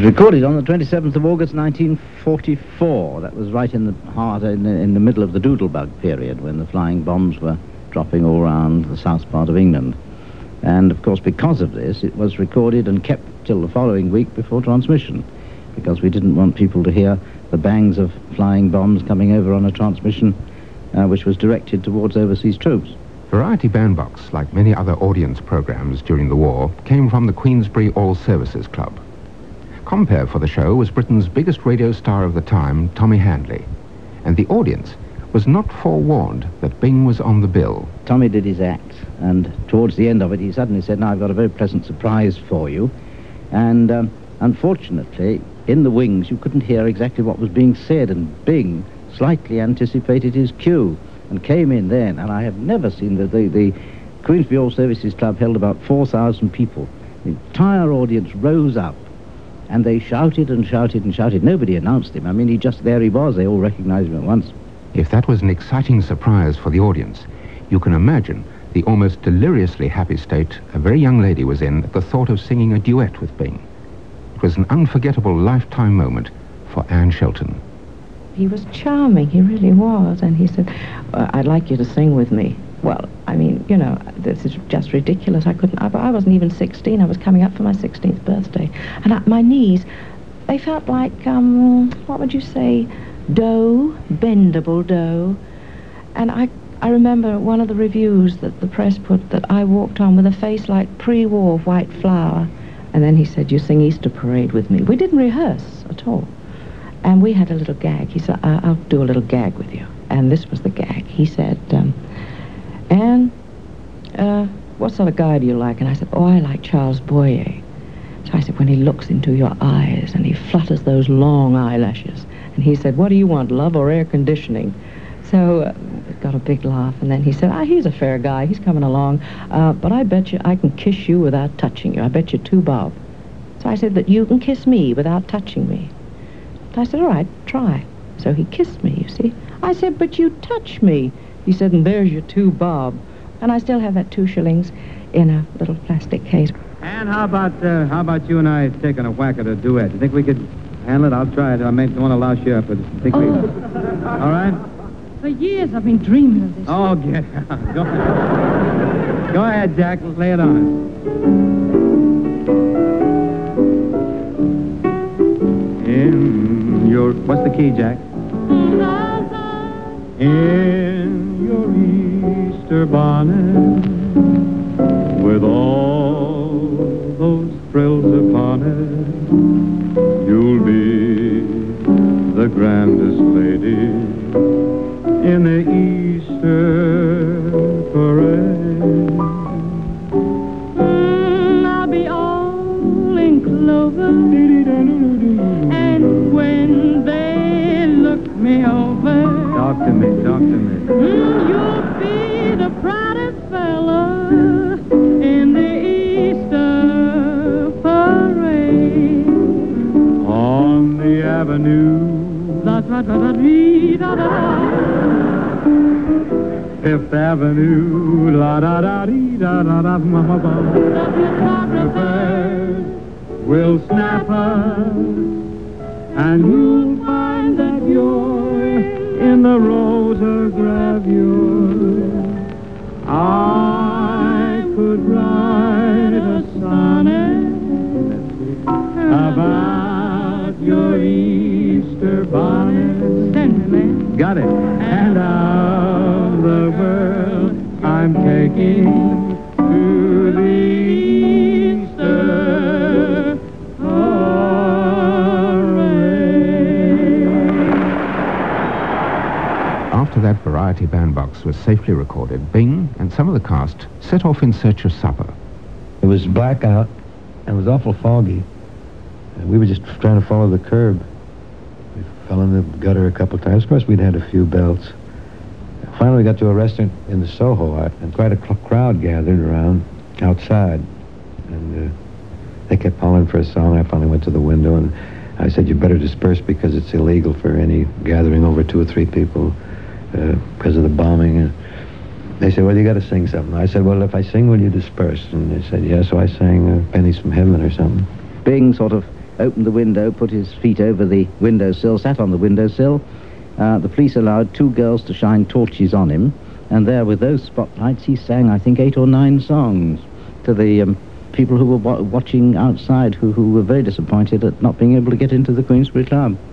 was recorded on the 27th of August 1944. That was right in the heart, in the middle of the Doodlebug period, when the flying bombs were dropping all around the south part of England. And of course, because of this, it was recorded and kept till the following week before transmission, because we didn't want people to hear the bangs of flying bombs coming over on a transmission which was directed towards overseas troops. Variety Bandbox, like many other audience programs during the war, came from the Queensberry All Services Club. Compere for the show was Britain's biggest radio star of the time, Tommy Handley, and the audience was not forewarned that Bing was on the bill. Tommy did his act, and towards the end of it he suddenly said, "Now I've got a very pleasant surprise for you." And unfortunately, in the wings you couldn't hear exactly what was being said, and Bing slightly anticipated his cue and came in then, and I have never seen the Queensberry All Services Club held about 4,000 people. The entire audience rose up, and they shouted and shouted and shouted. Nobody announced him. I mean, there he was. They all recognized him at once. If that was an exciting surprise for the audience, you can imagine the almost deliriously happy state a very young lady was in at the thought of singing a duet with Bing. It was an unforgettable lifetime moment for Anne Shelton. He was charming, he really was, and he said, "I'd like you to sing with me." Well, I mean, you know, this is just ridiculous. I wasn't even 16. I was coming up for my 16th birthday. And my knees, they felt like, what would you say, dough, bendable dough. And I remember one of the reviews that the press put that I walked on with a face like pre-war white flour. And then he said, "You sing Easter Parade with me." We didn't rehearse at all. And we had a little gag. He said, "I'll do a little gag with you." And this was the gag. He said, "Anne, what sort of guy do you like?" And I said, "Oh, I like Charles Boyer." So I said, "When he looks into your eyes and he flutters those long eyelashes." And he said, "What do you want, love or air conditioning?" So it got a big laugh. And then he said, "He's a fair guy. He's coming along. But I bet you I can kiss you without touching you. I bet you 2 bob." So I said, "That you can kiss me without touching me." I said, "All right, try." So he kissed me, you see. I said, "But you touch me." He said, "And there's your 2 bob. And I still have that 2 shillings in a little plastic case. And how about you and I taking a whack at a duet? You think we could handle it? I'll try it. I may want to louse you up, but think we... All right? For years I've been dreaming of this. Oh, get out. Go ahead. Go ahead, Jack. Lay it on. In your... What's the key, Jack? In your Easter bonnet, with all those frills upon it, you'll be the grandest lady in the Easter parade. I'll be all in clover, and when they look me over, Talk to me. you'll be the proudest fella in the Easter parade. On the avenue, Fifth Avenue, la da da dee da da da ma ma ba. The birds will snap us, and you'll find that you're in the rosa gravure. I could write a sonnet about your Easter bonnet. Sentiment. Got it. And of the world I'm taking to the Easter parade. After that Variety Bandbox was safely recorded, Bing and some of the cast set off in search of supper. It was blackout, and it was awful foggy. And we were just trying to follow the curb. We fell in the gutter a couple of times. Of course, we'd had a few belts. Finally, we got to a restaurant in the Soho, and quite a crowd gathered around outside. And they kept calling for a song. I finally went to the window, and I said, "You better disperse because it's illegal for any gathering over 2 or 3 people because of the bombing." And they said, "Well, you got to sing something." I said, "Well, if I sing, will you disperse?" And they said, "Yeah." So I sang Pennies from Heaven or something. Bing sort of opened the window, put his feet over the windowsill, sat on the windowsill. The police allowed 2 girls to shine torches on him, and there with those spotlights he sang, I think, 8 or 9 songs to the people who were watching outside, who were very disappointed at not being able to get into the Queensberry Club.